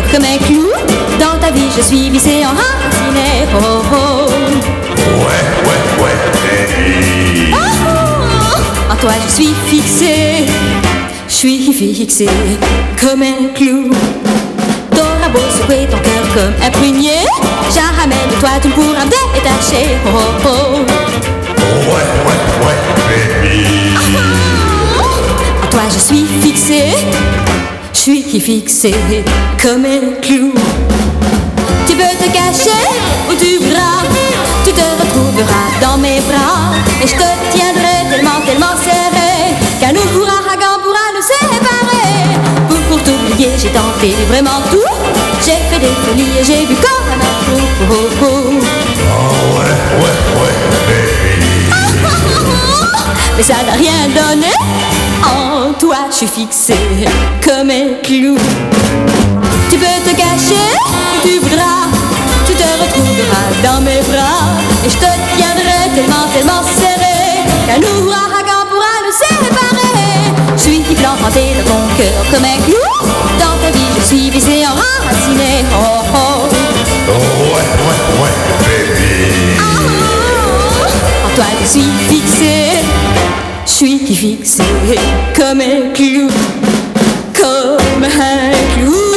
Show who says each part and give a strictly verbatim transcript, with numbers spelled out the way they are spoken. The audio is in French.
Speaker 1: comme un clou. Dans ta vie je suis vissé en enraciné. Oh oh.
Speaker 2: Ouais, ouais, ouais, baby.
Speaker 1: Oh, oh. En toi je suis fixé. Je suis fixé comme un clou. T'auras beau secouer ton cœur comme un prunier, jamais de toi tu ne pourras me détacher. Oh oh oh.
Speaker 2: Ouais, ouais, ouais, baby.
Speaker 1: Oh, oh. En toi je suis fixé. Je suis fixé comme un clou. Tu peux te cacher où tu voudras, tu te retrouveras dans mes bras. Et je te tiendrai tellement, tellement serré qu'un ouragan pourra nous séparer. Pour, pour t'oublier j'ai tenté vraiment tout. J'ai fait des folies et j'ai bu comme un fou. Oh, oh, oh.
Speaker 2: Oh ouais, ouais, ouais, baby.
Speaker 1: Oh, oh, oh, oh. Mais ça n'a rien donné. En toi je suis fixé comme un clou. Tu peux te cacher où tu voudras, tu te retrouveras dans mes bras. Et je te tiendrai tellement, tellement serré qu'un ouragan pourra nous séparer. Je suis planté dans ton cœur comme un clou. Dans ta vie je suis vissé, enraciné. Oh oh.
Speaker 2: Oh ouais, ouais, ouais, baby.
Speaker 1: Oh, oh. En toi je suis fixé. Je suis fixé comme un clou, comme un clou.